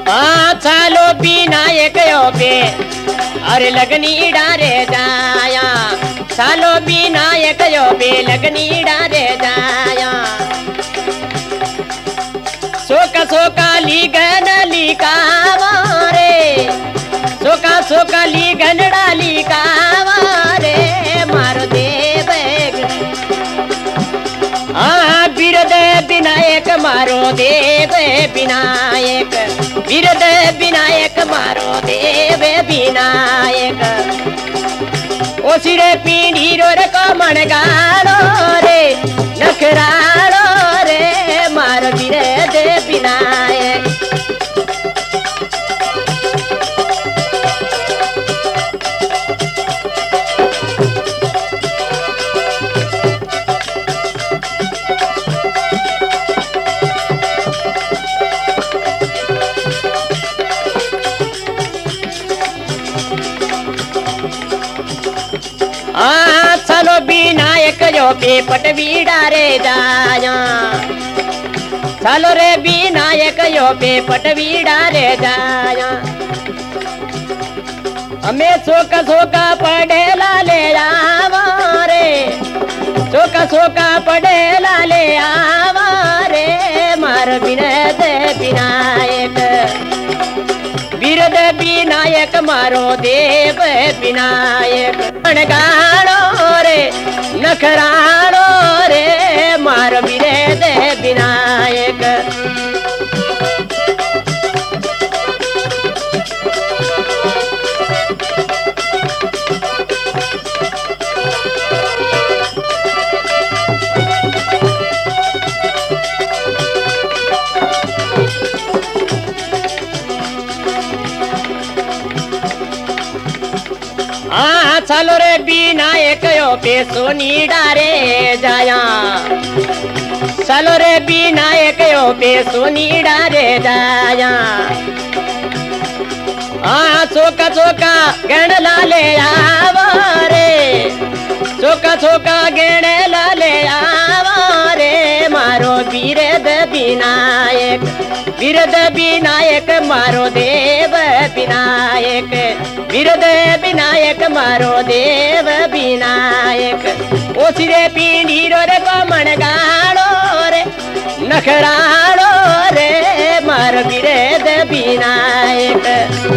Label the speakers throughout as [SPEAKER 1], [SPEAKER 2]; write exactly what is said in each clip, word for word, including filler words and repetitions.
[SPEAKER 1] हाँ चालो विनायक यो पे अरे लगनी डारे जाया चालो विनायक यो पे लगनी डारे जाया सोका सोका लीगन लिकावा रे सोका सोका लीगन डाली कावा रे मारो देव हाँ बिरद विनायक मारो देव विनायक बिरद विनायक मारो देव विनायक ओ सिरे पीढ़ी रो रे कमण गाड़ो रे नखराड़ो रे मारो बिरद विनायक हाँ चलो विनायक जो पे पटवी डारे जाया चलो रे विनायक जो पे पटवी डारे जाया हमें सोका सोका पढ़ेला ले आवा रे सोका सोका पढ़ेला ले आवा रे मार बिरद विनायक बिरद विनायक मारो देव विनायक गाड़ो रे नखराड़ो रे मारो बिरद विनायक हाँ चलो रे विनायक यो पे सोनी डारे जाया चलो रे विनायक यो पे सोनी डारे जाया हाँ चोका चोका गण लाले आवा रे चोका चोका गण लाले आवा रे मारो बिरद विनायक बिरद विनायक मारो देव विनायक बिरद विनायक मारो देव विनायक ओ सिरे पीढ़ी रो रे कमण गाड़ो रे नखराड़ो रे मारो बिरद विनायक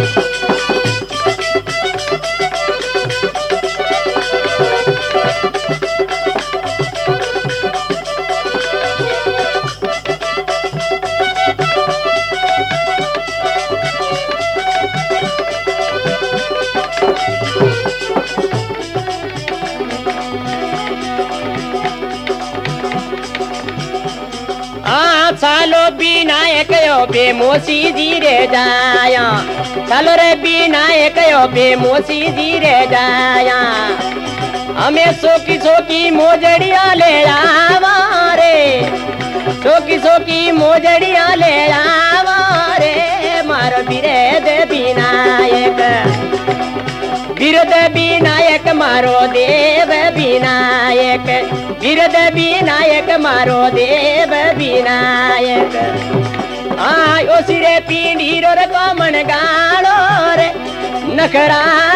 [SPEAKER 1] हाँ चालो विनायक यो पे मोसी जी रे जाया चालो रे विनायक यो पे मोसी जी रे जाया हमें सोकी सोकी मोजड़िया ले आवा रे सोकी सोकी मोजड़िया ले आवा रे मारो बिरद विनायक बिरद विनायक मारो देव विनायक बिरद विनायक मारो देव विनायक हाँ ओ सिरे पीढ़ी रो रे कमण गाड़ो रे नखरा